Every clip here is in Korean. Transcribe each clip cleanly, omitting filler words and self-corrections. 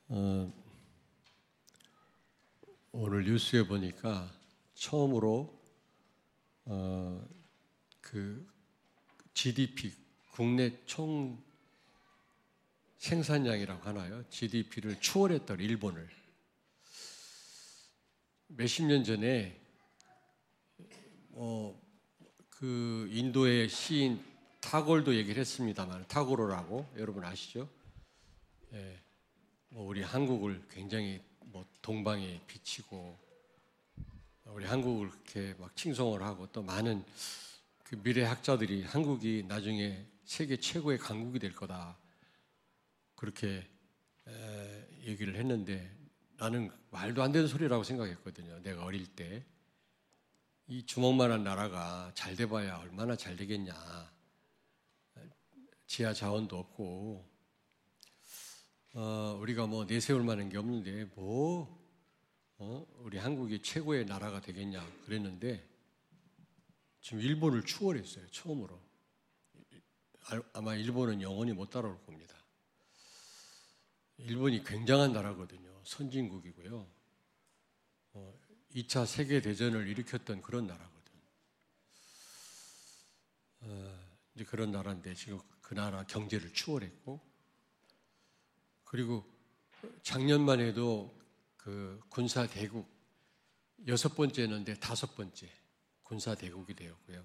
오늘 뉴스에 보니까 처음으로 그 GDP 국내 총 생산량이라고 하나요? GDP를 추월했던 일본을 몇십 년 전에 그 인도의 시인 타골도 얘기를 했습니다만 타고로라고 여러분 아시죠? 예, 우리 한국을 굉장히 동방에 비치고 우리 한국을 그렇게 막 칭송을 하고 또 많은 그 미래 학자들이 한국이 나중에 세계 최고의 강국이 될 거다 그렇게 얘기를 했는데 나는 말도 안 되는 소리라고 생각했거든요. 내가 어릴 때 이 주먹만한 나라가 잘 돼봐야 얼마나 잘 되겠냐. 지하 자원도 없고 우리가 내세울 만한 게 없는데 우리 한국이 최고의 나라가 되겠냐 그랬는데 지금 일본을 추월했어요. 처음으로. 아마 일본은 영원히 못 따라올 겁니다. 일본이 굉장한 나라거든요. 선진국이고요. 2차 세계대전을 일으켰던 그런 나라거든. 이제 그런 나라인데 지금 그 나라 경제를 추월했고 그리고 작년만 해도 그 군사 대국 6번째였는데 5번째 군사 대국이 되었고요.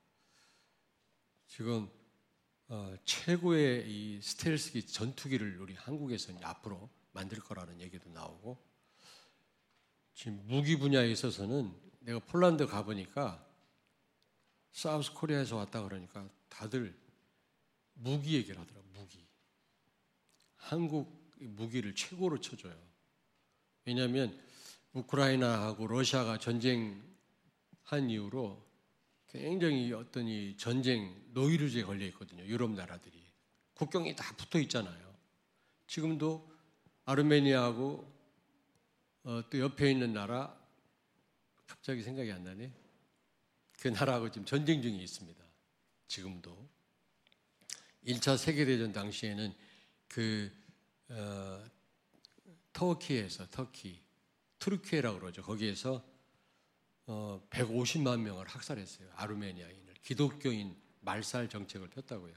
지금 최고의 이 스텔스기 전투기를 우리 한국에서 이제 앞으로 만들 거라는 얘기도 나오고 지금 무기 분야에 있어서는 내가 폴란드 가보니까 사우스 코리아에서 왔다 그러니까 다들 무기 얘기를 하더라고요. 무기. 한국 무기를 최고로 쳐줘요. 왜냐하면 우크라이나하고 러시아가 전쟁한 이후로 굉장히 어떤 이 전쟁 노이로제에 걸려 있거든요. 유럽 나라들이. 국경이 다 붙어 있잖아요. 지금도 아르메니아하고 또 옆에 있는 나라 갑자기 생각이 안 나네. 그 나라하고 지금 전쟁 중에 있습니다. 지금도. 1차 세계대전 당시에는 터키에서 투르키에라고 그러죠. 거기에서 150만 명을 학살했어요. 아르메니아인을. 기독교인 말살 정책을 폈다고요.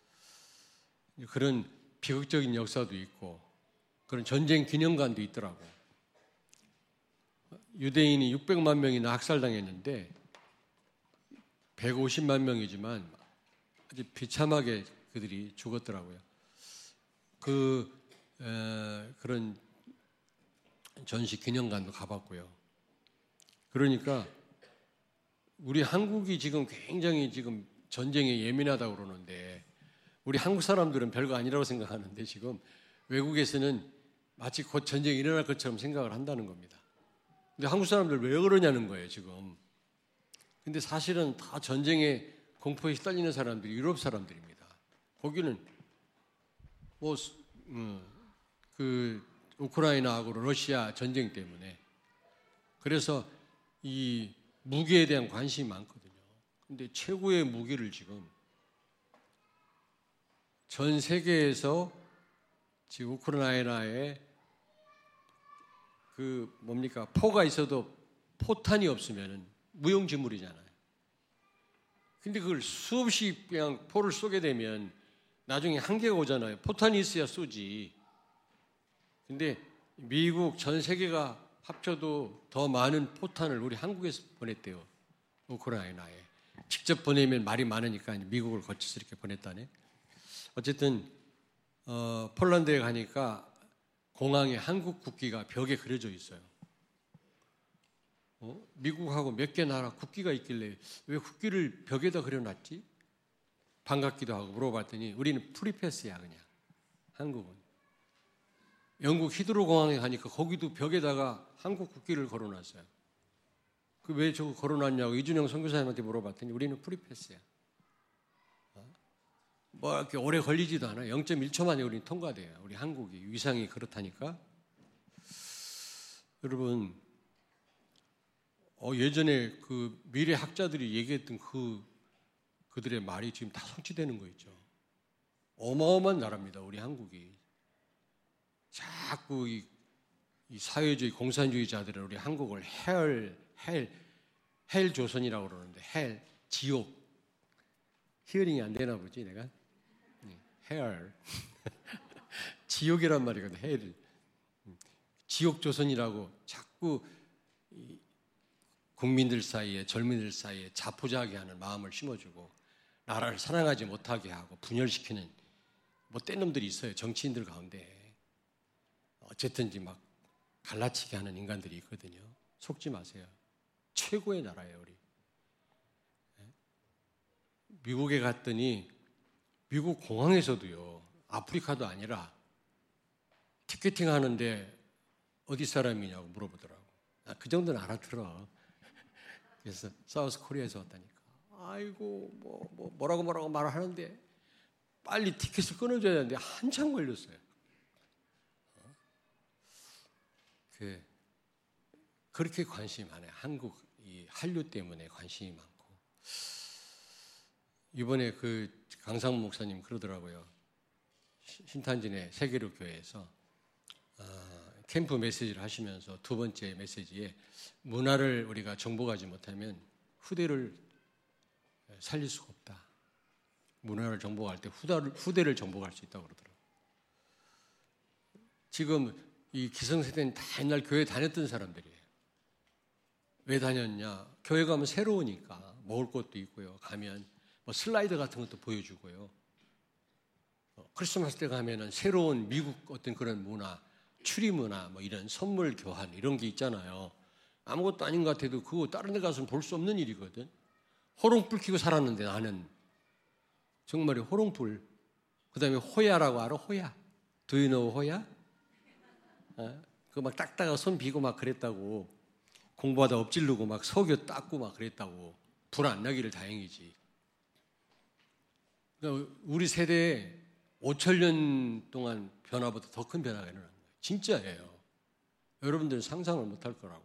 그런 비극적인 역사도 있고 그런 전쟁 기념관도 있더라고요. 유대인이 600만 명이나 학살당했는데 150만 명이지만 아주 비참하게 그들이 죽었더라고요. 그런 전시 기념관도 가봤고요. 그러니까 우리 한국이 지금 굉장히 지금 전쟁에 예민하다고 그러는데 우리 한국 사람들은 별거 아니라고 생각하는데 지금 외국에서는 마치 곧 전쟁이 일어날 것처럼 생각을 한다는 겁니다. 근데 한국 사람들 왜 그러냐는 거예요, 지금. 근데 사실은 다 전쟁의 공포에 시달리는 사람들이 유럽 사람들입니다. 거기는 우크라이나하고 러시아 전쟁 때문에. 그래서 이 무기에 대한 관심이 많거든요. 근데 최고의 무기를 지금 전 세계에서 지금 우크라이나에 포가 있어도 포탄이 없으면 무용지물이잖아요. 근데 그걸 수없이 그냥 포를 쏘게 되면 나중에 한계가 오잖아요. 포탄이 있어야 쏘지. 근데 미국 전 세계가 합쳐도 더 많은 포탄을 우리 한국에서 보냈대요. 우크라이나에. 직접 보내면 말이 많으니까 미국을 거쳐서 이렇게 보냈다네. 어쨌든 폴란드에 가니까 공항에 한국 국기가 벽에 그려져 있어요. 미국하고 몇 개 나라 국기가 있길래 왜 국기를 벽에다 그려놨지? 반갑기도 하고 물어봤더니 우리는 프리패스야 그냥. 한국은. 영국 히드로 공항에 가니까 거기도 벽에다가 한국 국기를 걸어놨어요. 그 왜 저거 걸어놨냐고 이준영 선교사님한테 물어봤더니 우리는 프리패스야. 이렇게 오래 걸리지도 않아요. 0.1초 만에 우리는 통과돼요. 우리 한국이 위상이 그렇다니까. 여러분, 예전에 그 미래 학자들이 얘기했던 그들의 말이 지금 다 성취되는 거 있죠. 어마어마한 나라입니다. 우리 한국이. 자꾸 이 사회주의 공산주의자들은 우리 한국을 헬 조선이라고 그러는데 헬 지옥 히어링이 안 되나 보지 내가 헬 지옥이란 말이거든 헬 지옥 조선이라고 자꾸 국민들 사이에 젊은이들 사이에 자포자기하는 마음을 심어주고 나라를 사랑하지 못하게 하고 분열시키는 못된 놈들이 있어요. 정치인들 가운데 어쨌든지 막 갈라치게 하는 인간들이 있거든요. 속지 마세요. 최고의 나라예요, 우리. 미국에 갔더니 미국 공항에서도요. 아프리카도 아니라 티켓팅 하는데 어디 사람이냐고 물어보더라고. 그 정도는 알아들어. 그래서 사우스 코리아에서 왔다니까. 아이고 뭐라고 말을 하는데 빨리 티켓을 끊어줘야 되는데 한참 걸렸어요. 그렇게 관심이 많아요. 한국 이 한류 때문에 관심이 많고 이번에 그 강상무 목사님 그러더라고요. 신탄진의 세계로 교회에서 캠프 메시지를 하시면서 두 번째 메시지에 문화를 우리가 정복하지 못하면 후대를 살릴 수가 없다. 문화를 정복할 때 후대를 정복할 수 있다고 그러더라고요. 지금 이 기성세대는 다 옛날 교회 다녔던 사람들이에요. 왜 다녔냐? 교회 가면 새로우니까 먹을 것도 있고요. 가면 뭐 슬라이드 같은 것도 보여주고요. 크리스마스 때 가면은 새로운 미국 어떤 그런 문화, 추리 문화, 뭐 이런 선물 교환 이런 게 있잖아요. 아무것도 아닌 것 같아도 그거 다른 데 가서는 볼 수 없는 일이거든. 호롱불 켜고 살았는데 나는 정말이 호롱불. 그 다음에 호야라고 알아? 호야. Do you know 호야? 그거 막 닦다가 손 비고 막 그랬다고. 공부하다 엎질르고 막 석유 닦고 막 그랬다고. 불 안 나기를 다행이지. 그러니까 우리 세대에 5,000년 동안 변화보다 더 큰 변화가 일어난 거예요. 진짜예요. 여러분들은 상상을 못할 거라고.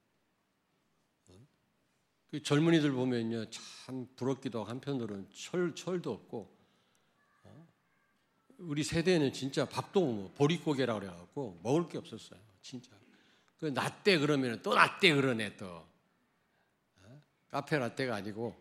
그 젊은이들 보면요, 참 부럽기도 하고 한편으로는 철도 없고, 우리 세대는 진짜 밥도 뭐 보릿고개라고 그래갖고 먹을 게 없었어요. 진짜. 그 라떼 그러면 또 라떼 그러네 또. 카페 라떼가 아니고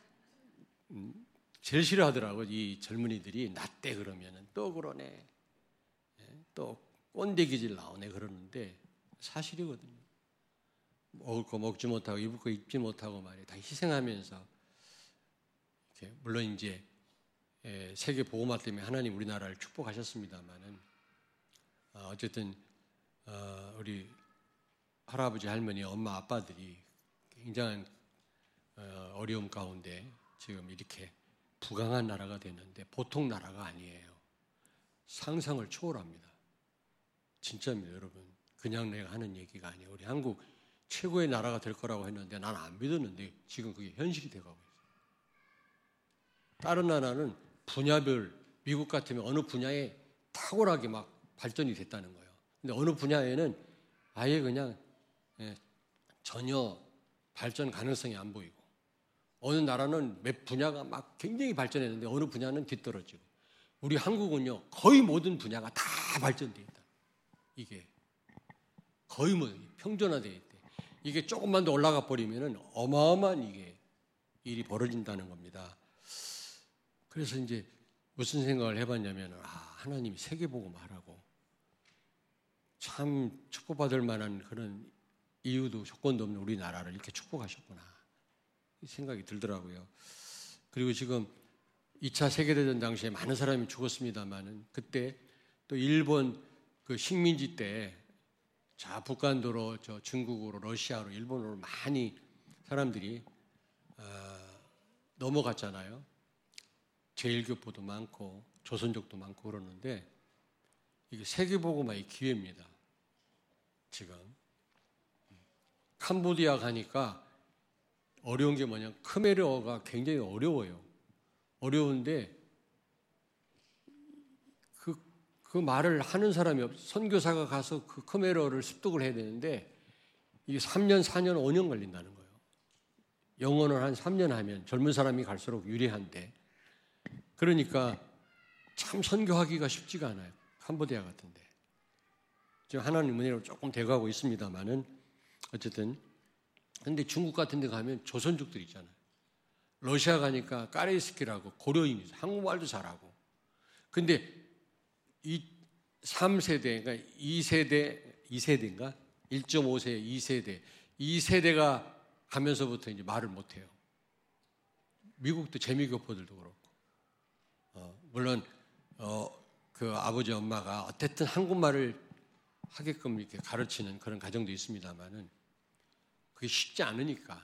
제일 싫어하더라고 이 젊은이들이 라떼 그러면은 또 그러네. 또 꼰대기질 나오네 그러는데 사실이거든요. 먹을 거 먹지 못하고 입을 거 입지 못하고 말이에요. 다 희생하면서 이렇게 물론 이제 세계 보호마 때문에 하나님 우리나라를 축복하셨습니다만은 어쨌든 우리 할아버지 할머니 엄마 아빠들이 굉장한 어려움 가운데 지금 이렇게 부강한 나라가 됐는데 보통 나라가 아니에요. 상상을 초월합니다. 진짜입니다, 여러분. 그냥 내가 하는 얘기가 아니에요. 우리 한국 최고의 나라가 될 거라고 했는데 난 안 믿었는데 지금 그게 현실이 돼가고 있어요. 다른 나라는 분야별 미국 같으면 어느 분야에 탁월하게 막 발전이 됐다는 거예요. 근데 어느 분야에는 아예 그냥 전혀 발전 가능성이 안 보이고 어느 나라는 몇 분야가 막 굉장히 발전했는데 어느 분야는 뒤떨어지고 우리 한국은요 거의 모든 분야가 다 발전되어 있다. 이게 거의 뭐 평준화되어 있대. 이게 조금만 더 올라가 버리면은 어마어마한 이게 일이 벌어진다는 겁니다. 그래서 이제 무슨 생각을 해봤냐면 하나님이 세계복음하라고 참 축복받을 만한 그런 이유도 조건도 없는 우리나라를 이렇게 축복하셨구나 이 생각이 들더라고요. 그리고 지금 2차 세계대전 당시에 많은 사람이 죽었습니다만은 그때 또 일본 그 식민지 때 자 북한도로 저 중국으로 러시아로 일본으로 많이 사람들이 넘어갔잖아요. 제일교포도 많고 조선족도 많고 그러는데 이게 세계복음화의 기회입니다. 지금 캄보디아 가니까 어려운 게 뭐냐 크메르어가 굉장히 어려워요. 어려운데 그 말을 하는 사람이 선교사가 가서 그 크메르어를 습득을 해야 되는데 이게 3년, 4년, 5년 걸린다는 거예요. 영어는 한 3년 하면 젊은 사람이 갈수록 유리한데 그러니까 참 선교하기가 쉽지가 않아요. 캄보디아 같은데. 지금 하나님 은혜로 조금 돼가고 있습니다만은 어쨌든 근데 중국 같은 데 가면 조선족들 있잖아요. 러시아 가니까 까레이스키라고 고려인이죠. 한국말도 잘하고. 근데 이 3세대, 그러니까 2세대인가? 1.5세, 2세대. 2세대가 가면서부터 이제 말을 못해요. 미국도 재미교포들도 그렇고. 물론, 그 아버지, 엄마가 어쨌든 한국말을 하게끔 이렇게 가르치는 그런 가정도 있습니다만은 그게 쉽지 않으니까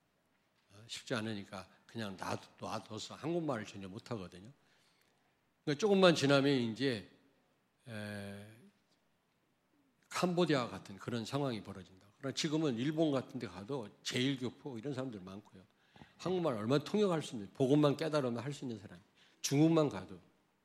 그냥 놔둬서 한국말을 전혀 못하거든요. 그러니까 조금만 지나면 이제 캄보디아 같은 그런 상황이 벌어진다. 그러나 지금은 일본 같은 데 가도 제1교포 이런 사람들 많고요. 한국말 얼마나 통역할 수 있는, 복음만 깨달으면 할 수 있는 사람. 중국만 가도.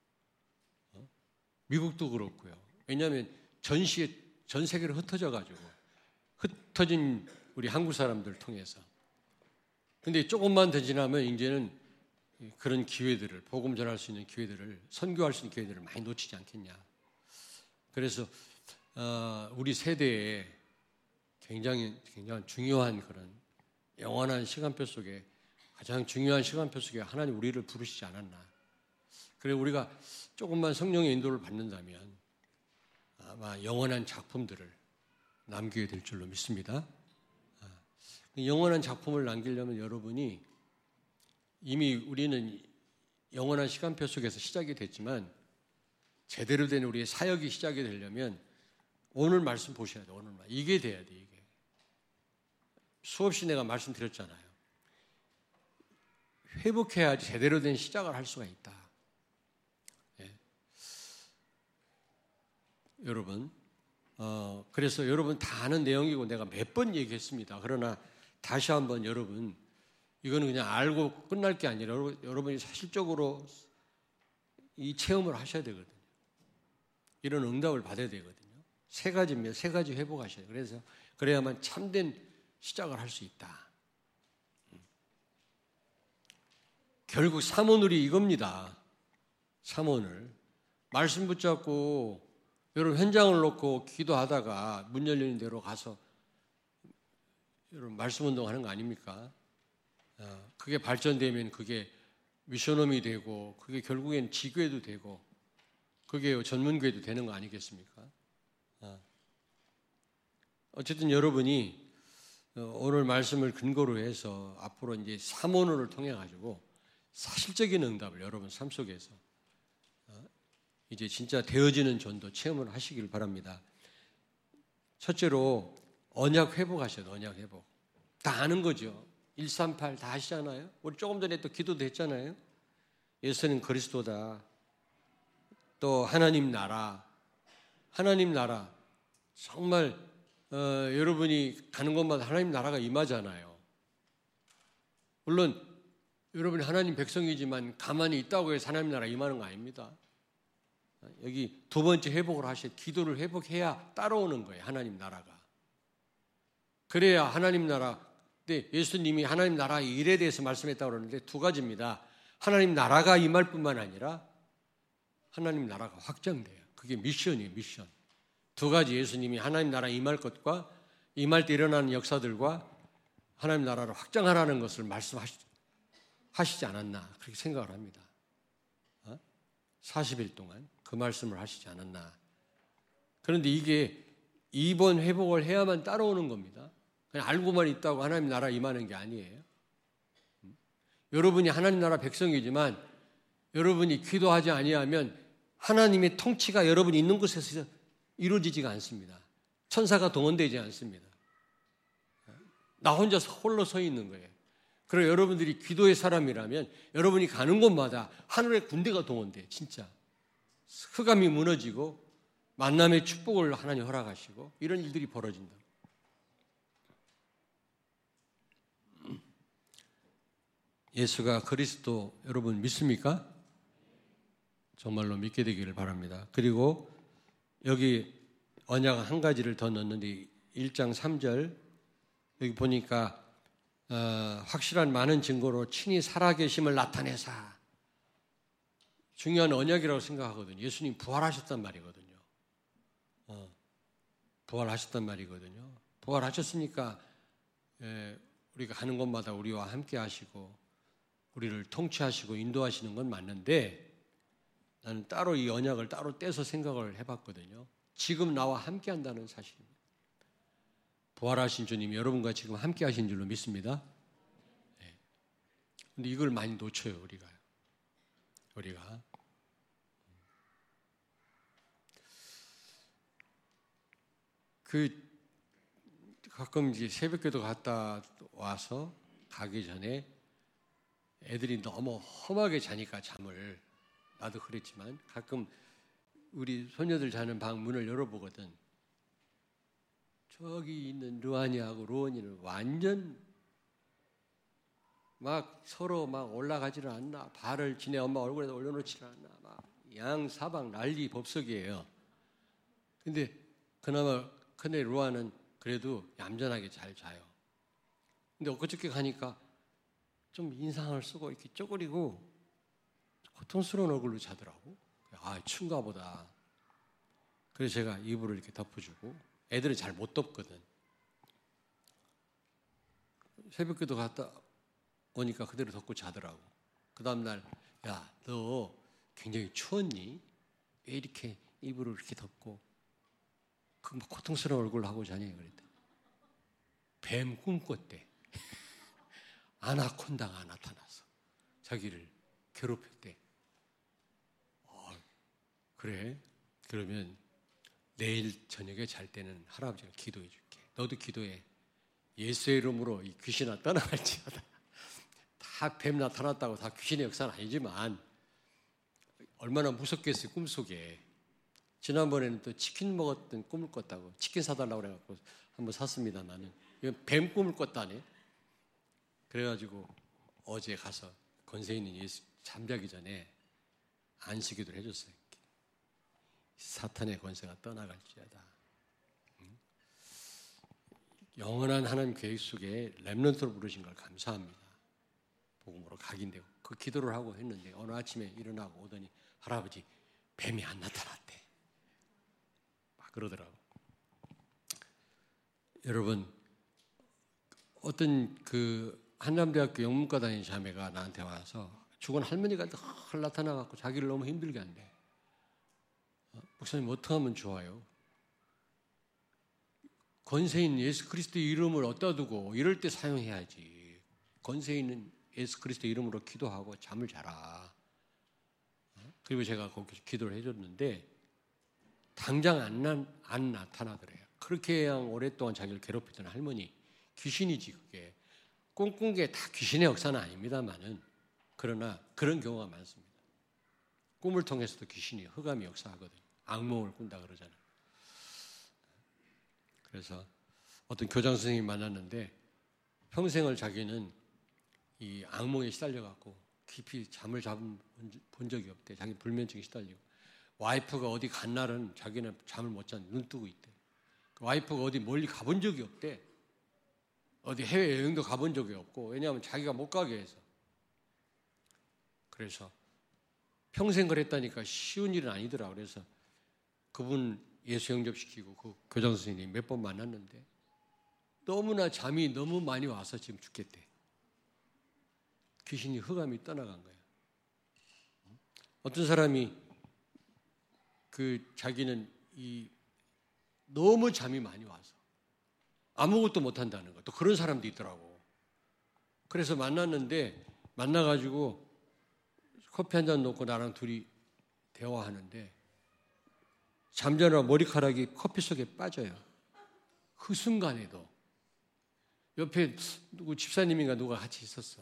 미국도 그렇고요. 왜냐하면 전 세계로 흩어져가지고 흩어진 우리 한국 사람들 통해서. 근데 조금만 더 지나면 이제는 그런 기회들을, 복음 전할 수 있는 기회들을, 선교할 수 있는 기회들을 많이 놓치지 않겠냐. 그래서 우리 세대에 굉장히 중요한 그런 영원한 시간표 속에, 가장 중요한 시간표 속에 하나님 우리를 부르시지 않았나. 그래 우리가 조금만 성령의 인도를 받는다면 아마 영원한 작품들을 남기게 될 줄로 믿습니다. 영원한 작품을 남기려면 여러분이 이미 우리는 영원한 시간표 속에서 시작이 됐지만 제대로 된 우리의 사역이 시작이 되려면 오늘 말씀 보셔야 돼요. 오늘 말씀. 이게 돼야 돼. 이게. 수없이 내가 말씀드렸잖아요. 회복해야지 제대로 된 시작을 할 수가 있다. 예. 여러분, 그래서 여러분 다 아는 내용이고 내가 몇 번 얘기했습니다. 그러나 다시 한번 여러분, 이거는 그냥 알고 끝날 게 아니라 여러분이 사실적으로 이 체험을 하셔야 되거든요. 이런 응답을 받아야 되거든요. 세 가지 회복하셔야 돼요. 그래서 그래야만 참된 시작을 할 수 있다. 결국 삼원울이 이겁니다. 삼원을. 말씀 붙잡고 여러분 현장을 놓고 기도하다가 문 열리는 대로 가서 여러분 말씀 운동하는 거 아닙니까? 그게 발전되면 그게 미션홈이 되고 그게 결국엔 지교회도 되고 그게 전문교회도 되는 거 아니겠습니까? 어쨌든 여러분이 오늘 말씀을 근거로 해서 앞으로 이제 삼원을 통해 가지고 사실적인 응답을 여러분 삶 속에서 이제 진짜 되어지는 전도 체험을 하시길 바랍니다. 첫째로 언약 회복하셔야 돼요. 언약 회복. 다 아는 거죠. 138 다 하시잖아요. 우리 조금 전에 또 기도도 했잖아요. 예수는 그리스도다. 또 하나님 나라. 정말 여러분이 가는 곳마다 하나님 나라가 임하잖아요. 물론 여러분이 하나님 백성이지만 가만히 있다고 해서 하나님 나라 임하는 거 아닙니다. 여기 두 번째 회복을 하셔야, 기도를 회복해야 따라오는 거예요. 하나님 나라가. 그래야 하나님 나라. 근데 예수님이 하나님 나라의 일에 대해서 말씀했다고 그러는데 두 가지입니다. 하나님 나라가 임할 뿐만 아니라 하나님 나라가 확장돼요. 그게 미션이에요. 미션. 두 가지 예수님이 하나님 나라 임할 것과 임할 때 일어나는 역사들과 하나님 나라를 확장하라는 것을 말씀하시지 않았나 그렇게 생각을 합니다. 40일 동안 그 말씀을 하시지 않았나. 그런데 이게 이번 회복을 해야만 따라오는 겁니다. 그냥 알고만 있다고 하나님 나라 임하는 게 아니에요. 여러분이 하나님 나라 백성이지만 여러분이 기도하지 아니하면 하나님의 통치가 여러분이 있는 곳에서 이루어지지가 않습니다. 천사가 동원되지 않습니다. 나 혼자서 홀로 서 있는 거예요. 그리고 여러분들이 기도의 사람이라면 여러분이 가는 곳마다 하늘의 군대가 동원돼요. 진짜. 흑암이 무너지고 만남의 축복을 하나님 허락하시고 이런 일들이 벌어진다. 예수가 그리스도 여러분 믿습니까? 정말로 믿게 되기를 바랍니다. 그리고 여기 언약 한 가지를 더 넣었는데 1장 3절 여기 보니까 확실한 많은 증거로 친히 살아계심을 나타내사. 중요한 언약이라고 생각하거든요. 예수님 부활하셨단 말이거든요. 부활하셨단 말이거든요. 부활하셨으니까 우리가 가는 곳마다 우리와 함께 하시고 우리를 통치하시고 인도하시는 건 맞는데, 나는 따로 이 언약을 따로 떼서 생각을 해봤거든요. 지금 나와 함께 한다는 사실입니다. 부활하신 주님이 여러분과 지금 함께 하신 줄로 믿습니다. 근데 이걸 많이 놓쳐요, 우리가. 가끔 이제 새벽기도 갔다 와서 가기 전에 애들이 너무 험하게 자니까 잠을, 나도 그랬지만 가끔 우리 손녀들 자는 방 문을 열어보거든. 저기 있는 르완이하고 로원이는 완전 막 서로 막 올라가지를 않나, 발을 지네 엄마 얼굴에다 올려놓지를 않나, 막 양사방 난리 법석이에요. 근데 그나마 큰애 루아는 그래도 얌전하게 잘 자요. 근데 엊그저께 가니까 좀 인상을 쓰고 이렇게 쪼그리고 고통스러운 얼굴로 자더라고. 아, 춘가 보다. 그래서 제가 이불을 이렇게 덮어주고, 애들은 잘 못 덮거든. 새벽기도 갔다 오니까 그대로 덮고 자더라고. 그 다음날, 야, 너 굉장히 추웠니? 왜 이렇게 이불을 이렇게 덮고 그 고통스러운 얼굴로 하고 자니? 그랬대. 뱀 꿈꿨대. 아나콘다가 나타나서 자기를 괴롭혔대. 그래? 그러면 내일 저녁에 잘 때는 할아버지가 기도해 줄게. 너도 기도해. 예수의 이름으로 이 귀신아 떠나갈지어다. 다 뱀 나타났다고 다 귀신의 역사는 아니지만 얼마나 무섭겠어요, 꿈속에. 지난번에는 또 치킨 먹었던 꿈을 꿨다고, 치킨 사달라고 그래갖고 한번 샀습니다. 나는 이건 뱀 꿈을 꿨다네. 그래가지고 어제 가서 권세 있는 예수 잠자기 전에 안식기도를 해줬어요. 사탄의 권세가 떠나갈지어다. 영원한 하나님 계획 속에 렘넌트로 부르신 걸 감사합니다. 복음으로 각인되고 그 기도를 하고 했는데 어느 아침에 일어나고 오더니 할아버지 뱀이 안 나타났대. 막 그러더라고. 여러분, 어떤 그 한남대학교 영문과 다니는 자매가 나한테 와서 죽은 할머니가 늘 나타나갖고 자기를 너무 힘들게 한대. 목사님 어떻게 하면 좋아요? 권세 있는 예수 그리스도의 이름을 어디다 두고 이럴 때 사용해야지. 권세 있는 예수 그리스도의 이름으로 기도하고 잠을 자라. 그리고 제가 거기서 기도를 해줬는데 당장 안 나타나더래요. 그렇게 그냥 오랫동안 자기를 괴롭히던 할머니. 귀신이지 그게. 꿈꾼 게 다 귀신의 역사는 아닙니다만은, 그러나 그런 경우가 많습니다. 꿈을 통해서도 귀신이 흑암이 역사하거든요. 악몽을 꾼다 그러잖아요. 그래서 어떤 교장 선생님이 만났는데 평생을 자기는 이 악몽에 시달려갖고 깊이 잠을 본 적이 없대. 자기 불면증에 시달리고, 와이프가 어디 간 날은 자기는 잠을 못 잔, 눈 뜨고 있대. 와이프가 어디 멀리 가본 적이 없대. 어디 해외여행도 가본 적이 없고, 왜냐하면 자기가 못 가게 해서. 그래서 평생 그랬다니까 쉬운 일은 아니더라. 그래서 그분 예수 영접시키고 그 교장 선생님이 몇 번 만났는데 너무나 잠이 너무 많이 와서 지금 죽겠대. 귀신이 흑암이 떠나간 거예요. 어떤 사람이 자기는 너무 잠이 많이 와서 아무것도 못한다는 거. 또 그런 사람도 있더라고. 그래서 만나가지고 커피 한 잔 놓고 나랑 둘이 대화하는데 잠자느라 머리카락이 커피 속에 빠져요. 그 순간에도 옆에 누구 집사님인가 누가 같이 있었어.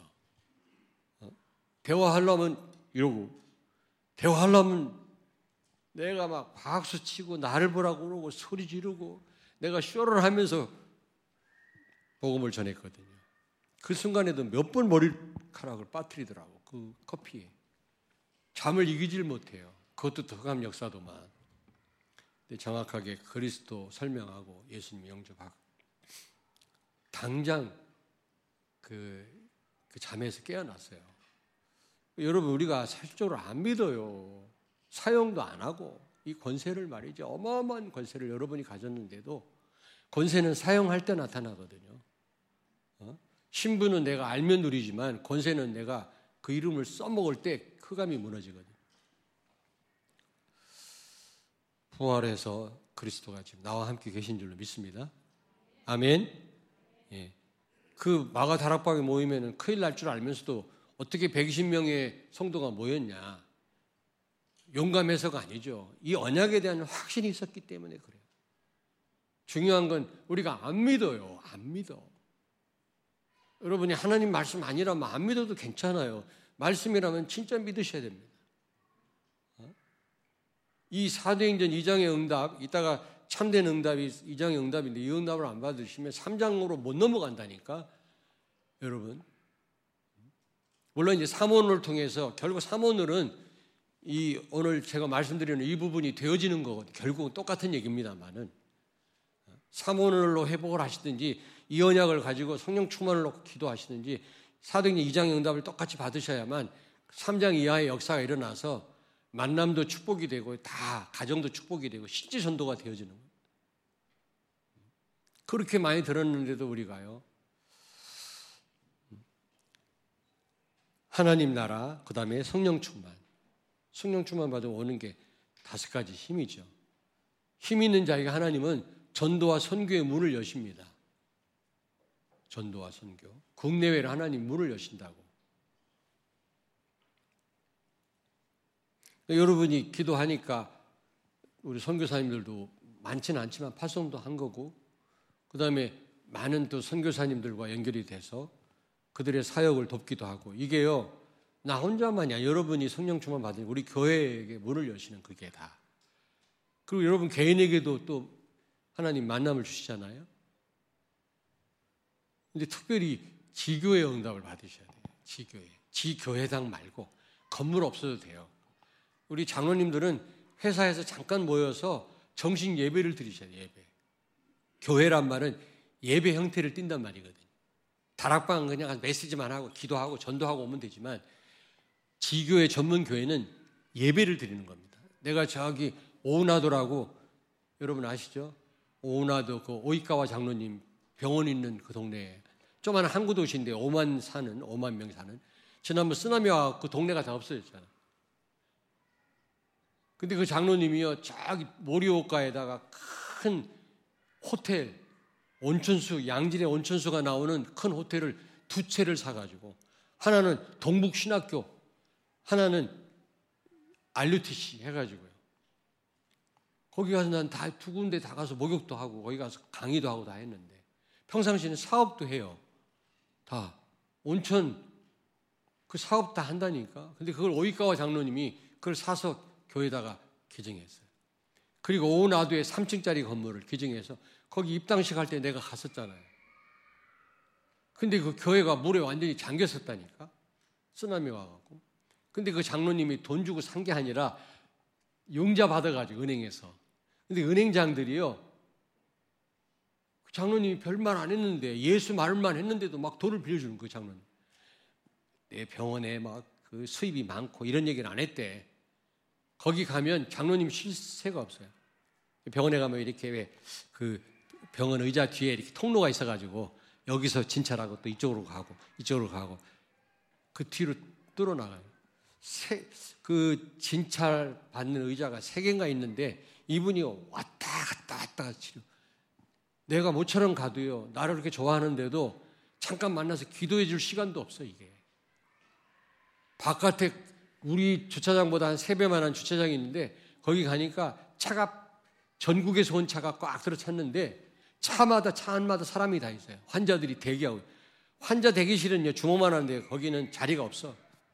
대화하려면 이러고, 대화하려면 내가 막 박수 치고 나를 보라고 그러고 소리 지르고 내가 쇼를 하면서 복음을 전했거든요. 그 순간에도 몇 번 머리카락을 빠뜨리더라고. 그 커피에. 잠을 이기질 못해요. 그것도 흑암 역사도만. 근데 정확하게 그리스도 설명하고 예수님 영접하고 당장 그 잠에서 깨어났어요. 여러분, 우리가 사실적으로 안 믿어요. 사용도 안 하고 이 권세를 말이죠. 어마어마한 권세를 여러분이 가졌는데도 권세는 사용할 때 나타나거든요. 신분은 내가 알면 누리지만 권세는 내가 그 이름을 써먹을 때 흑암이 무너지거든요. 부활해서 그리스도가 지금 나와 함께 계신 줄로 믿습니다. 아멘. 예. 그 마가 다락방에 모이면 큰일 날 줄 알면서도 어떻게 120명의 성도가 모였냐. 용감해서가 아니죠. 이 언약에 대한 확신이 있었기 때문에 그래요. 중요한 건 우리가 안 믿어요. 안 믿어. 여러분이 하나님 말씀 아니라면 안 믿어도 괜찮아요. 말씀이라면 진짜 믿으셔야 됩니다. 이 사도행전 2장의 응답, 이따가 참된 응답이 2장의 응답인데 이 응답을 안 받으시면 3장으로 못 넘어간다니까. 여러분. 물론 이제 삼원을 통해서 결국 삼원을은 이 오늘 제가 말씀드리는 이 부분이 되어지는 거거든요. 결국은 똑같은 얘기입니다만은 삼원을로 회복을 하시든지 이 언약을 가지고 성령 충만을 놓고 기도하시든지 사도행전 2장의 응답을 똑같이 받으셔야만 3장 이하의 역사가 일어나서 만남도 축복이 되고 다 가정도 축복이 되고 실제 전도가 되어지는 거예요. 그렇게 많이 들었는데도 우리가요. 하나님 나라, 그 다음에 성령 충만. 성령 충만 받으면 오는 게 5가지 힘이죠. 힘 있는 자에게 하나님은 전도와 선교의 문을 여십니다. 전도와 선교. 국내외로 하나님 문을 여신다고. 여러분이 기도하니까 우리 선교사님들도 많지는 않지만 파송도 한 거고 그 다음에 많은 또 선교사님들과 연결이 돼서 그들의 사역을 돕기도 하고 이게요. 나 혼자만이 아니야. 여러분이 성령 충만 받으니 우리 교회에게 문을 여시는 그게 다. 그리고 여러분 개인에게도 또 하나님 만남을 주시잖아요. 근데 특별히 지교회 응답을 받으셔야 돼요. 지교회. 지교회당 말고 건물 없어도 돼요. 우리 장로님들은 회사에서 잠깐 모여서 정식 예배를 드리셔야 돼요. 예배. 교회란 말은 예배 형태를 띈단 말이거든요. 다락방은 그냥 메시지만 하고 기도하고 전도하고 오면 되지만 지교회 전문 교회는 예배를 드리는 겁니다. 내가 저기 오나도라고 여러분 아시죠? 오나도 그 오이카와 장로님 병원 있는 그 동네에 조그마한 항구 도시인데 5만 명 사는 지난번 쓰나미 와 그 동네가 다 없어졌잖아. 근데 그 장로님이요 저기 모리오가에다가 큰 호텔 온천수 양질의 온천수가 나오는 큰 호텔을 2채를 사가지고 하나는 동북신학교 하나는 RUTC 해가지고요. 거기 가서 난 다 2군데 다 가서 목욕도 하고 거기 가서 강의도 하고 다 했는데 평상시에는 사업도 해요. 다 온천 그 사업 다 한다니까. 근데 그걸 오이카와 장로님이 그걸 사서 교회에다가 개정했어요. 그리고 오나도에 3층짜리 건물을 개정해서 거기 입당식 할 때 내가 갔었잖아요. 근데 그 교회가 물에 완전히 잠겼었다니까. 쓰나미 와갖고. 근데 그 장로님이 돈 주고 산 게 아니라 융자 받아가지고 은행에서. 근데 은행장들이요. 그 장로님이 별말 안 했는데 예수 말만 했는데도 막 돈을 빌려주는 그 장로님. 내 병원에 막 그 수입이 많고 이런 얘기는 안 했대. 거기 가면 장로님 실세가 없어요. 병원에 가면 이렇게 왜 그 병원 의자 뒤에 이렇게 통로가 있어가지고 여기서 진찰하고 또 이쪽으로 가고 그 뒤로 뚫어 나가요. 그 진찰 받는 의자가 3개인가 있는데 이분이 왔다 갔다 치료. 내가 모처럼 가도요. 나를 그렇게 좋아하는데도 잠깐 만나서 기도해 줄 시간도 없어 이게. 바깥에 우리 주차장보다 한 3배만한 주차장이 있는데 거기 가니까 차가 전국에서 온 차가 꽉 들어찼는데 차마다 차 안마다 사람이 다 있어요. 환자들이 대기하고. 환자 대기실은요 주모만 하는데 거기는 자리가 없어.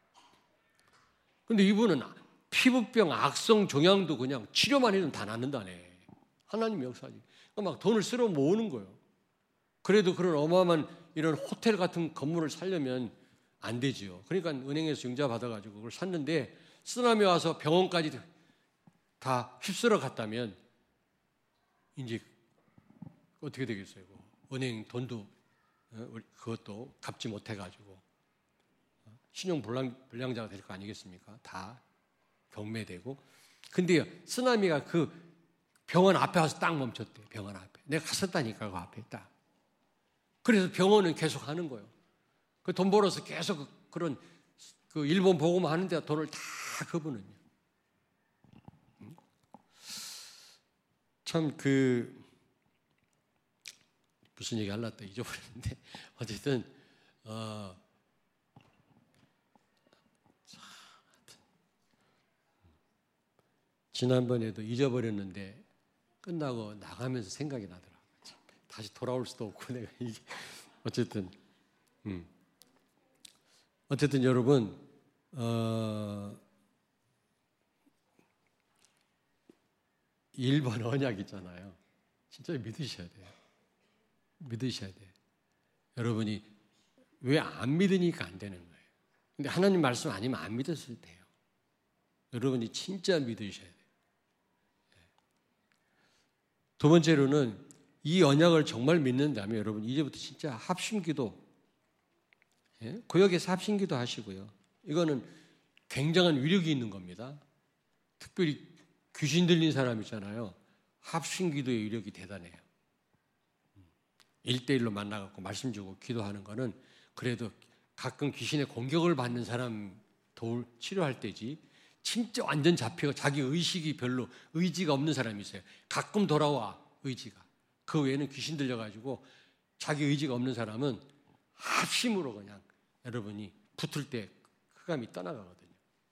근데 이분은 피부병, 악성 종양도 그냥 치료만 해도 다 낫는다네. 하나님 역사지. 막 돈을 쓸어 모으는 거예요. 그래도 그런 어마어마한 이런 호텔 같은 건물을 살려면 안 되지요. 그러니까 은행에서 융자 받아가지고 그걸 샀는데 쓰나미 와서 병원까지 다 휩쓸어 갔다면 이제 어떻게 되겠어요? 은행 돈도 그것도 갚지 못해가지고 신용 불량자가 될 거 아니겠습니까? 다 경매되고. 근데요 쓰나미가 그 병원 앞에 와서 딱 멈췄대. 병원 앞에. 내가 갔었다니까, 그 앞에 딱. 그래서 병원은 계속 하는 거예요. 그 돈 벌어서 계속 그런 그 일본 보고만 하는데 돈을 다 그분은요. 참 무슨 얘기 하려다 잊어버렸는데 어쨌든 지난번에도 잊어버렸는데 끝나고 나가면서 생각이 나더라고요. 다시 돌아올 수도 없고 내가 이게 어쨌든 여러분 1번 언약 있잖아요. 진짜 믿으셔야 돼요. 믿으셔야 돼요. 여러분이 왜 안 믿으니까 안 되는 거예요. 근데 하나님 말씀 아니면 안 믿었을 때요. 여러분이 진짜 믿으셔야 돼요. 두 번째로는 이 언약을 정말 믿는다면 여러분 이제부터 진짜 합심기도, 구역에서 합심기도 하시고요. 이거는 굉장한 위력이 있는 겁니다. 특별히 귀신 들린 사람 있잖아요. 합심기도의 위력이 대단해요. 1대1로 만나갖고 말씀 주고 기도하는 거는 그래도 가끔 귀신의 공격을 받는 사람 치료할 때지, 진짜 완전 잡히고 자기 의식이 별로 의지가 없는 사람이 있어요. 가끔 돌아와 의지가. 그 외에는 귀신 들려가지고 자기 의지가 없는 사람은 합심으로 그냥 여러분이 붙을 때 흑암이 떠나가거든요.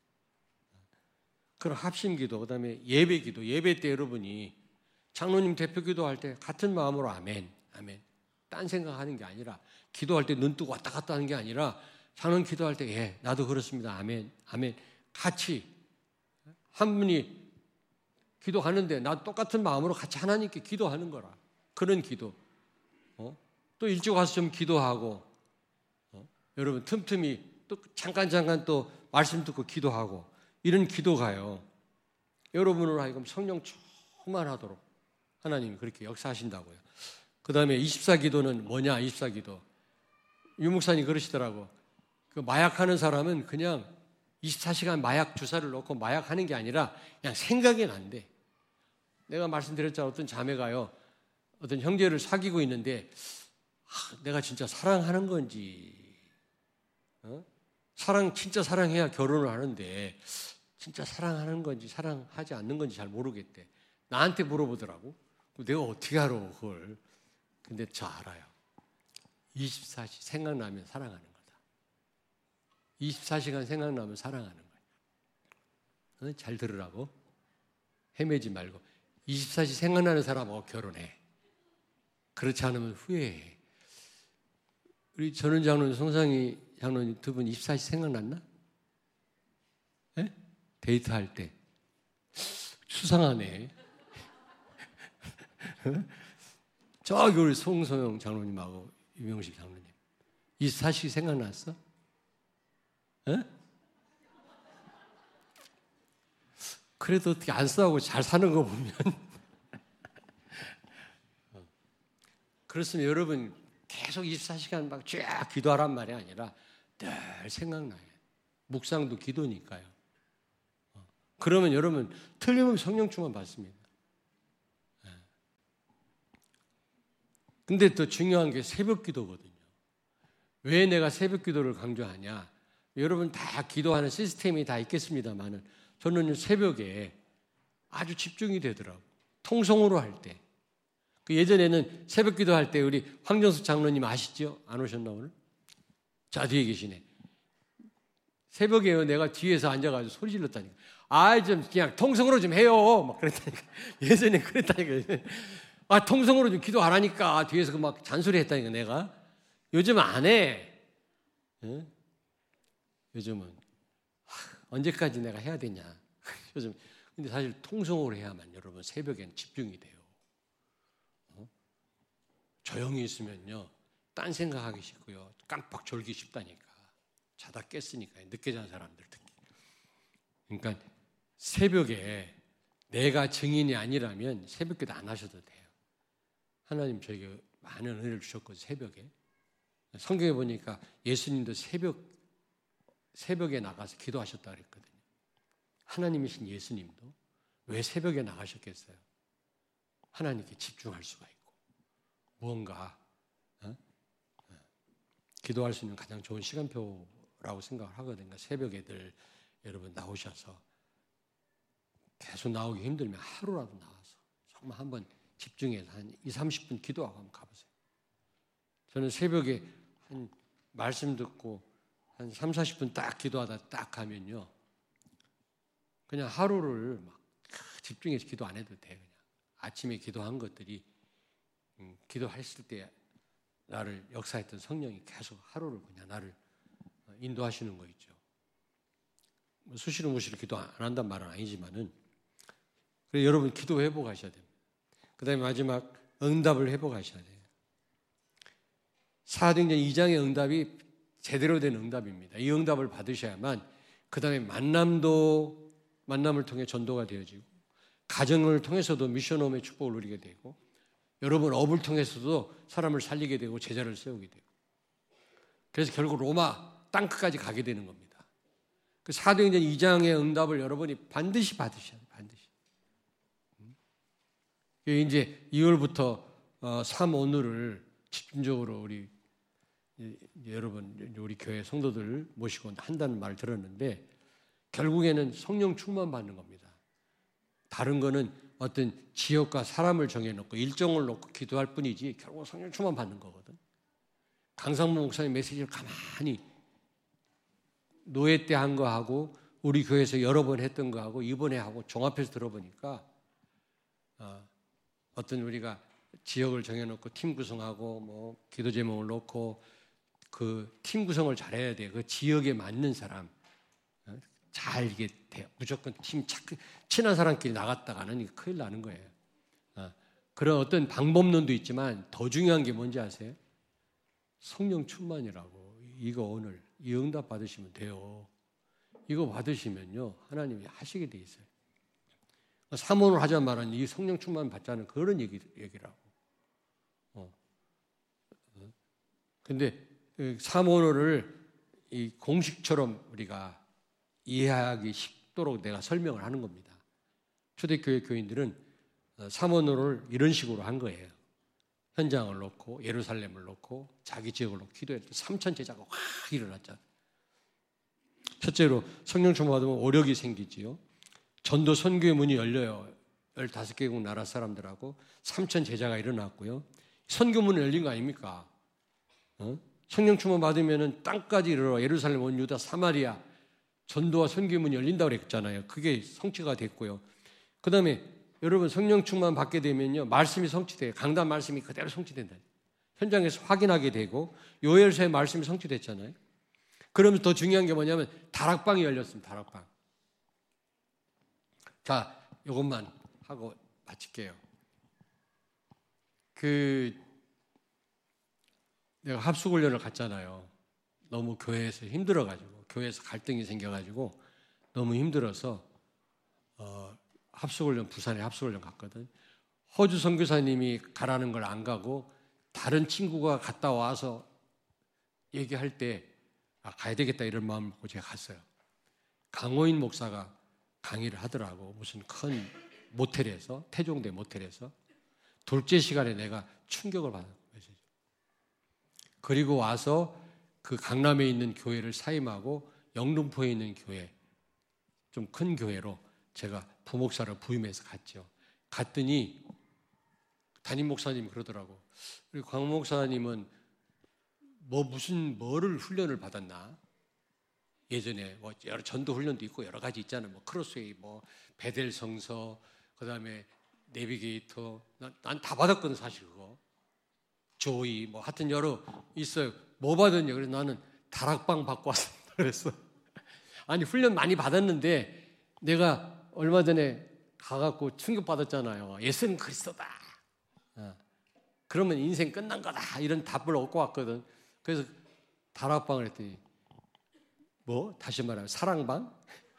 그런 합심기도, 그 다음에 예배기도, 예배 때 여러분이 장로님 대표 기도할 때 같은 마음으로 아멘, 아멘. 딴 생각하는 게 아니라, 기도할 때 눈 뜨고 왔다 갔다 하는 게 아니라 장로님 기도할 때 예, 나도 그렇습니다. 아멘, 아멘. 같이 한 분이 기도하는데 나도 똑같은 마음으로 같이 하나님께 기도하는 거라. 그런 기도. 또 일찍 와서 좀 기도하고, 여러분 틈틈이 또 잠깐 또 말씀 듣고 기도하고, 이런 기도가요. 여러분으로 하여금 성령 충만하도록 하나님이 그렇게 역사하신다고요. 그 다음에 24기도는 뭐냐? 24기도. 유목사님 그러시더라고. 그 마약하는 사람은 그냥 24시간 마약 주사를 놓고 마약하는 게 아니라 그냥 생각이 난대. 내가 말씀드렸잖아. 어떤 자매가요, 어떤 형제를 사귀고 있는데 내가 진짜 사랑하는 건지, 진짜 사랑해야 결혼을 하는데 진짜 사랑하는 건지 사랑하지 않는 건지 잘 모르겠대. 나한테 물어보더라고. 내가 어떻게 알아 그걸. 근데 저 알아요. 24시 생각나면 사랑하는 거다. 24시간 생각나면 사랑하는 거예요. 잘 들으라고. 헤매지 말고. 24시 생각나는 사람하고 결혼해. 그렇지 않으면 후회해. 우리 전은 장로님, 송상희 장로님 두 분 24시 생각났나? 네? 데이트할 때. 수상하네. 저기 우리 송소영 장로님하고 유명식 장로님 24시 생각났어? 에? 그래도 어떻게 안 싸우고 잘 사는 거 보면 그렇으면 여러분 계속 24시간 막 쫙 기도하란 말이 아니라 늘 생각나요. 묵상도 기도니까요. 그러면 여러분 틀림없이 성령 충만 받습니다. 근데 또 중요한 게 새벽 기도거든요. 왜 내가 새벽 기도를 강조하냐? 여러분 다 기도하는 시스템이 다 있겠습니다만은 저는 새벽에 아주 집중이 되더라고요. 통성으로 할 때. 그 예전에는 새벽 기도할 때 우리 황정숙 장로님 아시죠? 안 오셨나 오늘? 자, 뒤에 계시네. 새벽에 내가 뒤에서 앉아가지고 소리 질렀다니까. 좀 그냥 통성으로 좀 해요. 막 그랬다니까. 예전에 그랬다니까. 통성으로 좀 기도 안 하니까 뒤에서 막 잔소리 했다니까 내가. 요즘 안 해. 응? 요즘은 언제까지 내가 해야 되냐. 요즘. 근데 사실 통성으로 해야만 여러분 새벽엔 집중이 돼요. 조용히 있으면요. 딴 생각하기 쉽고요. 깜빡 졸기 쉽다니까. 자다 깼으니까. 늦게 잔 사람들 특히. 그러니까 새벽에 내가 증인이 아니라면 새벽기도 안 하셔도 돼요. 하나님 저에게 많은 은혜를 주셨거든요. 새벽에. 성경에 보니까 예수님도 새벽에 나가서 기도하셨다고 그랬거든요. 하나님이신 예수님도 왜 새벽에 나가셨겠어요? 하나님께 집중할 수가 있고 무언가 기도할 수 있는 가장 좋은 시간표라고 생각을 하거든요. 새벽에들 여러분 나오셔서 계속 나오기 힘들면 하루라도 나와서 정말 한번 집중해서 한 20-30분 기도하고 한번 가보세요. 저는 새벽에 한 말씀 듣고 한 30-40분 딱 기도하다 딱 가면요. 그냥 하루를 막 집중해서 기도 안 해도 돼. 그냥 아침에 기도한 것들이 기도했을 때 나를 역사했던 성령이 계속 하루를 그냥 나를 인도하시는 거 있죠. 수시로 기도 안 한단 말은 아니지만은 그래서 여러분 기도 회복하셔야 됩니다. 그 다음에 마지막 응답을 회복하셔야 돼요. 사도행전 2장의 응답이 제대로 된 응답입니다. 이 응답을 받으셔야만 그 다음에 만남을 통해 전도가 되어지고 가정을 통해서도 미션홈의 축복을 누리게 되고 여러분 업을 통해서도 사람을 살리게 되고 제자를 세우게 되고 그래서 결국 로마 땅끝까지 가게 되는 겁니다. 그 사도행전 2장의 응답을 여러분이 반드시 받으셔야 돼요. 반드시. 이제 2월부터 3오늘을 집중적으로 우리 여러분 우리 교회 성도들 모시고 한다는 말을 들었는데 결국에는 성령 충만 받는 겁니다. 다른 거는 어떤 지역과 사람을 정해놓고 일정을 놓고 기도할 뿐이지 결국 성령 충만 받는 거거든. 강상무 목사님 메시지를 가만히 노예 때 한 거 하고 우리 교회에서 여러 번 했던 거 하고 이번에 하고 종합해서 들어보니까 어떤 우리가 지역을 정해놓고 팀 구성하고 뭐 기도 제목을 놓고 그 팀 구성을 잘해야 돼. 그 지역에 맞는 사람 잘 이게 돼요. 무조건 친한 사람끼리 나갔다가는 큰일 나는 거예요. 그런 어떤 방법론도 있지만 더 중요한 게 뭔지 아세요? 성령 충만이라고. 이거 오늘 이 응답 받으시면 돼요. 이거 받으시면요 하나님이 하시게 돼 있어요. 사모를 하자 말은 이 성령 충만 받자는 그런 얘기라고. 근데 사모를 이 공식처럼 우리가 이해하기 쉽도록 내가 설명을 하는 겁니다. 초대교회 교인들은 사모노를 이런 식으로 한 거예요. 현장을 놓고 예루살렘을 놓고 자기 지역을 놓고 기도할 때 3천 제자가 확 일어났잖아요. 첫째로 성령 충만 받으면 오력이 생기지요. 전도 선교의 문이 열려요. 15개국 나라 사람들하고 3천 제자가 일어났고요. 선교문이 열린 거 아닙니까? 성령 충만 받으면 땅까지 이르러 예루살렘 온 유다 사마리아 전도와 선교의 문이 열린다고 그랬잖아요. 그게 성취가 됐고요. 그 다음에 여러분 성령 충만 받게 되면요 말씀이 성취돼요. 강단 말씀이 그대로 성취된다. 현장에서 확인하게 되고 요엘서의 말씀이 성취됐잖아요. 그러면 더 중요한 게 뭐냐면 다락방이 열렸습니다. 다락방. 자, 이것만 하고 마칠게요. 내가 합숙훈련을 갔잖아요. 너무 교회에서 힘들어가지고 교회에서 갈등이 생겨가지고 너무 힘들어서 합숙훈련 부산에 합숙훈련 갔거든. 호주 선교사님이 가라는 걸 안 가고 다른 친구가 갔다 와서 얘기할 때 가야 되겠다 이런 마음을 먹고 제가 갔어요. 강호인 목사가 강의를 하더라고. 무슨 큰 모텔에서 태종대 모텔에서 둘째 시간에 내가 충격을 받았어요. 그리고 와서 그 강남에 있는 교회를 사임하고 영등포에 있는 교회 좀 큰 교회로 제가 부목사를 부임해서 갔죠. 갔더니 담임 목사님이 그러더라고. 그리고 강 목사님은 뭐를 훈련을 받았나? 예전에 뭐 여러 전도 훈련도 있고 여러 가지 있잖아요. 뭐 크로스웨이, 뭐 베델 성서, 그다음에 내비게이터. 난 다 받았거든 사실 그거. 조이 뭐 하여튼 여러 있어요. 뭐 받았냐? 그래서 나는 다락방 받고 왔습니다. 그랬어. 아니 훈련 많이 받았는데 내가 얼마 전에 가갖고 충격 받았잖아요. 예수는 그리스도다. 그러면 인생 끝난 거다. 이런 답을 얻고 왔거든. 그래서 다락방을 했더니 뭐 다시 말하면 사랑방,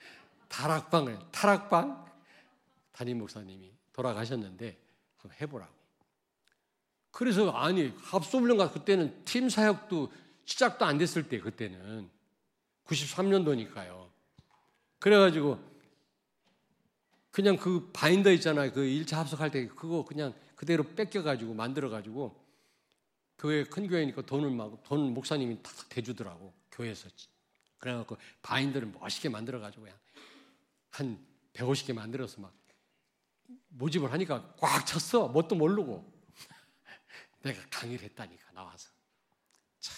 타락방 담임 목사님이 돌아가셨는데 한번 해보라고. 그래서 아니 합숙훈련가 그때는 팀 사역도 시작도 안 됐을 때 그때는 93년도니까요. 그래가지고 그냥 그 바인더 있잖아요. 그 1차 합석할 때 그거 그냥 그대로 뺏겨가지고 만들어가지고 교회 큰 교회니까 돈 목사님이 탁 대주더라고 교회에서. 그래갖고 바인더를 멋있게 만들어가지고 그냥 한 150개 만들어서 막 모집을 하니까 꽉 찼어. 뭣도 모르고. 내가 강의를 했다니까 나와서. 참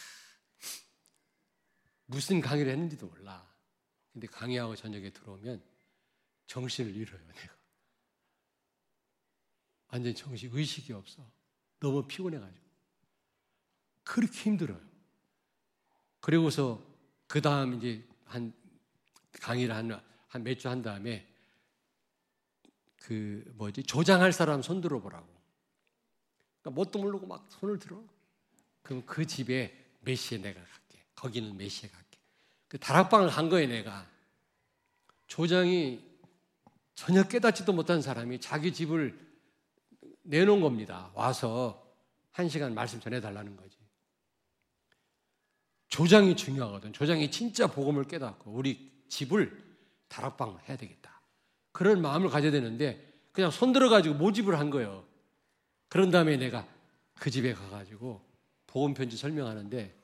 무슨 강의를 했는지도 몰라. 근데 강의하고 저녁에 들어오면 정신을 잃어요. 내가 완전히 의식이 없어. 너무 피곤해가지고 그렇게 힘들어요. 그리고서 그 다음 이제 강의를 한 몇 주 한 다음에 조장할 사람 손 들어보라고. 그러니까 뭣도 모르고 막 손을 들어. 그럼 그 집에 몇 시에 내가 갈게. 거기는 몇 시에 갈게. 그 다락방을 간 거예요, 내가. 조장이 전혀 깨닫지도 못한 사람이 자기 집을 내놓은 겁니다. 와서 1시간 말씀 전해달라는 거지. 조장이 중요하거든. 조장이 진짜 복음을 깨닫고 우리 집을 다락방을 해야 되겠다. 그런 마음을 가져야 되는데 그냥 손들어가지고 모집을 한 거예요. 그런 다음에 내가 그 집에 가가지고 복음편지 설명하는데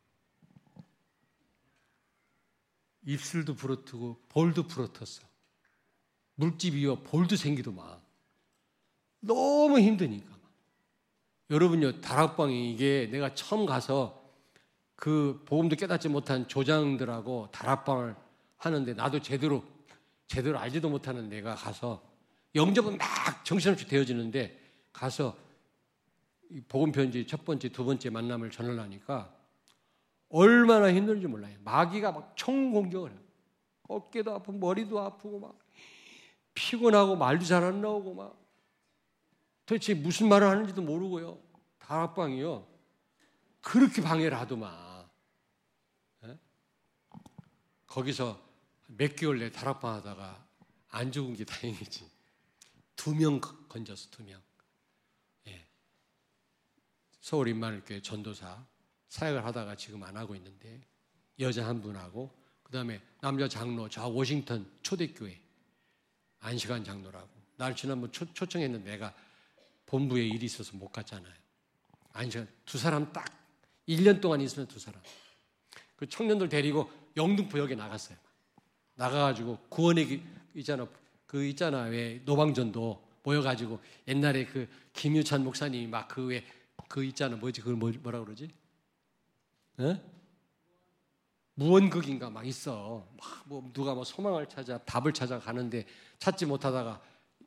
입술도 부러뜨고 볼도 부러졌어. 물집이요 볼도 생기더만. 너무 힘드니까. 여러분요, 다락방이 이게 내가 처음 가서 그 복음도 깨닫지 못한 조장들하고 다락방을 하는데 나도 제대로 알지도 못하는 내가 가서 영접은 막 정신없이 되어지는데 가서 복음 편지 첫 번째, 두 번째 만남을 전하려니까 얼마나 힘든지 몰라요. 마귀가 막 총공격을 해요. 어깨도 아프고 머리도 아프고 막 피곤하고 말도 잘 안 나오고 막 도대체 무슨 말을 하는지도 모르고요. 다락방이요. 그렇게 방해를 하더만. 예? 거기서 몇 개월 내 다락방 하다가 안 죽은 게 다행이지. 2명 건졌어, 2명. 예. 서울 임마누엘교회 전도사 사역을 하다가 지금 안 하고 있는데 여자 한 분하고 그다음에 남자 장로 저 워싱턴 초대교회 안시관 장로라고 날 지난번 초청했는데 내가 본부에 일이 있어서 못 갔잖아요. 안시관 두 사람 딱 1년 동안 있으면 두 사람. 그 청년들 데리고 영등포역에 나갔어요. 나가가지고 구원의 있잖아 왜 노방전도 모여가지고 옛날에 그 김유찬 목사님이 막 있잖아 그걸 뭐라 그러지? 에? 무언극인가 막 있어. 막 누가 소망을 찾아 답을 찾아 가는데 찾지 못하다가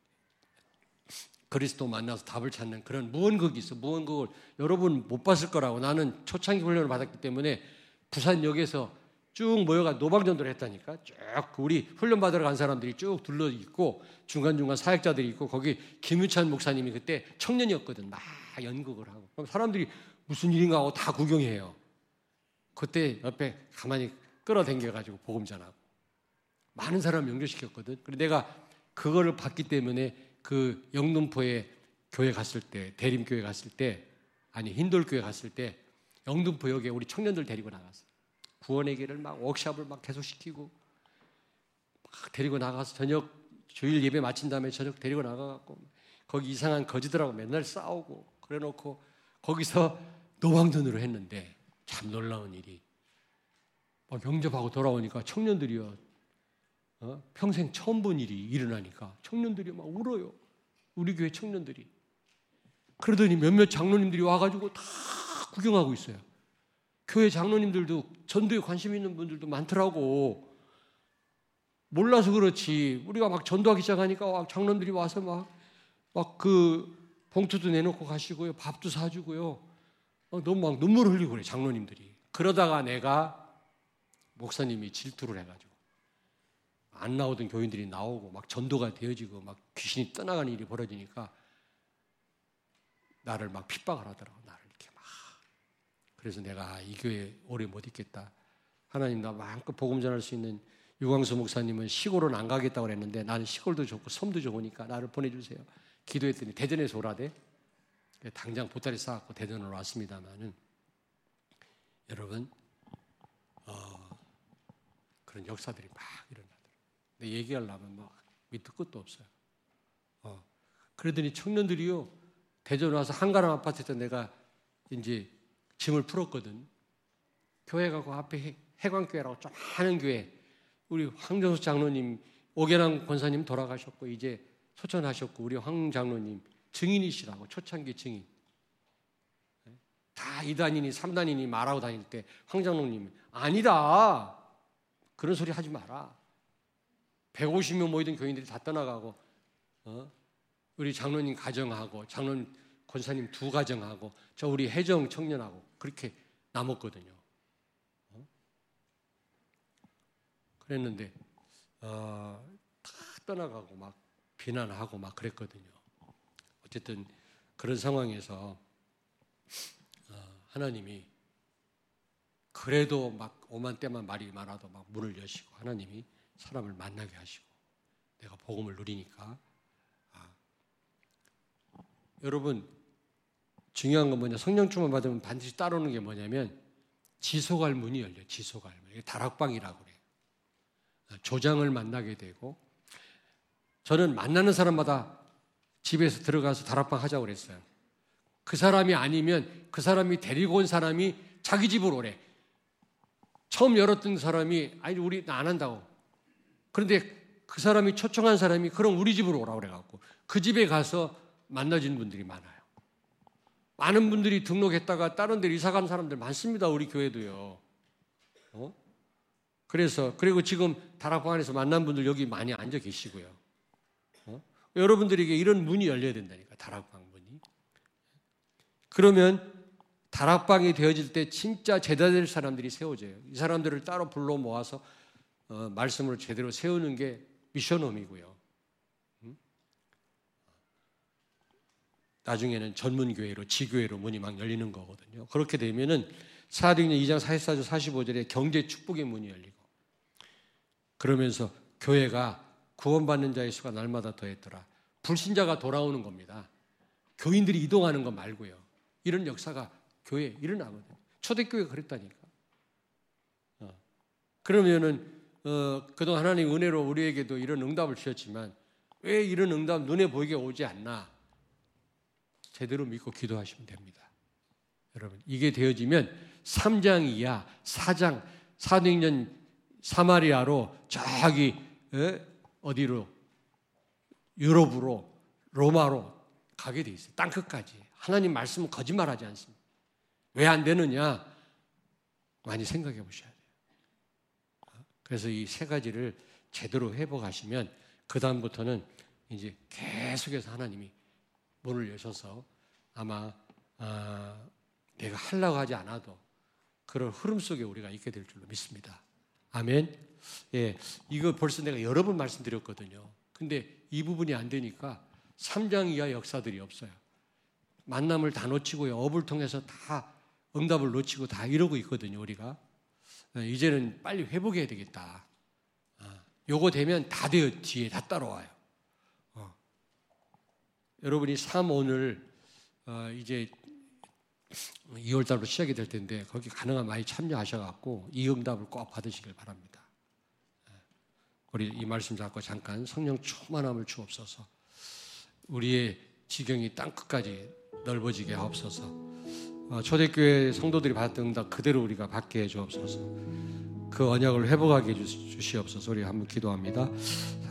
그리스도 만나서 답을 찾는 그런 무언극이 있어. 무언극을 여러분 못 봤을 거라고. 나는 초창기 훈련을 받았기 때문에 부산역에서 쭉 모여가 노방전도를 했다니까. 쭉 우리 훈련 받으러 간 사람들이 쭉 둘러 있고 중간중간 사역자들이 있고 거기 김유찬 목사님이 그때 청년이었거든. 막 연극을 하고. 그럼 사람들이 무슨 일인가 하고 다 구경해요. 그때 옆에 가만히 끌어당겨가지고 복음 전하고 많은 사람 연결시켰거든. 그래서 내가 그거를 봤기 때문에 그 영등포에 교회 갔을 때, 대림교회 갔을 때, 아니 힌돌교회 갔을 때 영등포역에 우리 청년들 데리고 나갔어. 구원의 길을 막 워크숍을 막 계속 시키고 막 데리고 나가서 저녁 주일 예배 마친 다음에 저녁 데리고 나가갖고 거기 이상한 거지들하고 맨날 싸우고 그래놓고 거기서 노방전으로 했는데 참 놀라운 일이 막 영접하고 돌아오니까 청년들이요 평생 처음 본 일이 일어나니까 청년들이 막 울어요. 우리 교회 청년들이. 그러더니 몇몇 장로님들이 와가지고 다 구경하고 있어요. 교회 장로님들도 전도에 관심 있는 분들도 많더라고. 몰라서 그렇지. 우리가 막 전도하기 시작하니까 장로님들이 와서 막 그 봉투도 내놓고 가시고요. 밥도 사주고요. 너무 막 눈물 흘리고 그래, 장로님들이. 그러다가 내가 목사님이 질투를 해가지고 안 나오던 교인들이 나오고 막 전도가 되어지고 막 귀신이 떠나가는 일이 벌어지니까 나를 막 핍박을 하더라고. 나를 이렇게 막. 그래서 내가 이 교회 오래 못 있겠다. 하나님 나 마음껏 복음 전할 수 있는 유광수 목사님은 시골은 안 가겠다고 그랬는데 나는 시골도 좋고 섬도 좋으니까 나를 보내주세요. 기도했더니 대전에서 오라대. 당장 보따리 싸갖고 대전으로 왔습니다만은 여러분 그런 역사들이 막 일어나더라고요. 근데 얘기하려면 막 밑도 끝도 없어요. 그러더니 청년들이요, 대전 와서 한가람 아파트에서 내가 이제 짐을 풀었거든. 교회 가고 앞에 해광교회라고 좀 많은 교회, 우리 황정수 장로님, 오계남 권사님 돌아가셨고 이제 소천하셨고 우리 황 장로님 증인이시라고, 초창기 증인. 다 2단이니 3단이니 말하고 다닐 때 황 장로님 아니다, 그런 소리 하지 마라. 150명 모이던 교인들이 다 떠나가고 우리 장로님 가정하고 장로님 권사님 2 가정하고 저 우리 해정 청년하고 그렇게 남았거든요. 그랬는데 다 떠나가고 막 비난하고 막 그랬거든요. 어쨌든 그런 상황에서 하나님이 그래도 막 오만 때만 말이 많아도 막 문을 여시고 하나님이 사람을 만나게 하시고 내가 복음을 누리니까 여러분 중요한 건 뭐냐, 성령 충만 받으면 반드시 따르는 게 뭐냐면 지속할 문이 열려요. 지속할 문. 이게 다락방이라고 그래요. 조장을 만나게 되고, 저는 만나는 사람마다 집에서 들어가서 다락방 하자고 그랬어요. 그 사람이 아니면 그 사람이 데리고 온 사람이 자기 집으로 오래. 처음 열었던 사람이 아니 우리 안 한다고. 그런데 그 사람이 초청한 사람이 그럼 우리 집으로 오라고 그래갖고 그 집에 가서 만나진 분들이 많아요. 많은 분들이 등록했다가 다른 데로 이사 간 사람들 많습니다. 우리 교회도요. 그래서 그리고 지금 다락방 안에서 만난 분들 여기 많이 앉아 계시고요. 여러분들에게 이런 문이 열려야 된다니까, 다락방 문이. 그러면 다락방이 되어질 때 진짜 제자 될 사람들이 세워져요. 이 사람들을 따로 불러 모아서 말씀으로 제대로 세우는 게 미션홈이고요. 나중에는 전문교회로, 지교회로 문이 막 열리는 거거든요. 그렇게 되면은 사도행전 2장 44절 45절에 경제 축복의 문이 열리고, 그러면서 교회가 구원받는 자의 수가 날마다 더했더라. 불신자가 돌아오는 겁니다. 교인들이 이동하는 거 말고요. 이런 역사가 교회에 일어나거든요. 초대교회가 그랬다니까. 그러면은 그동안 하나님 은혜로 우리에게도 이런 응답을 주셨지만 왜 이런 응답 눈에 보이게 오지 않나? 제대로 믿고 기도하시면 됩니다. 여러분, 이게 되어지면 3장 이하, 4장, 사도행전 사마리아로 저기 어디로, 유럽으로, 로마로 가게 돼 있어요. 땅끝까지. 하나님 말씀은 거짓말하지 않습니다. 왜 안 되느냐? 많이 생각해 보셔야 돼요. 그래서 이 3가지를 제대로 회복하시면 그 다음부터는 이제 계속해서 하나님이 문을 여셔서 아마 내가 하려고 하지 않아도 그런 흐름 속에 우리가 있게 될 줄로 믿습니다. 아멘. 예, 이거 벌써 내가 여러 번 말씀드렸거든요. 근데 이 부분이 안 되니까 3장 이하 역사들이 없어요. 만남을 다 놓치고요. 업을 통해서 다 응답을 놓치고 다 이러고 있거든요, 우리가. 이제는 빨리 회복해야 되겠다. 요거 되면 다 돼요. 뒤에 다 따라와요. 여러분이 3 오늘 이제 2월 달로 시작이 될 텐데 거기 가능한 많이 참여하셔갖고 이 응답을 꼭 받으시길 바랍니다. 우리 이 말씀 잡고 잠깐 성령 충만함을 주옵소서. 우리의 지경이 땅끝까지 넓어지게 하옵소서. 초대교회 성도들이 받았던 응답 그대로 우리가 받게 해 주옵소서. 그 언약을 회복하게 해 주시옵소서. 우리 한번 기도합니다.